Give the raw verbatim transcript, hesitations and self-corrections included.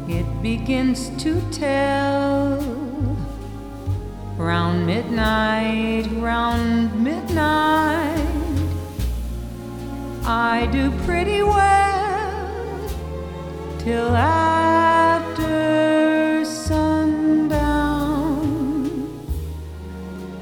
it begins to tell. Round midnight, round midnight, I do pretty well till I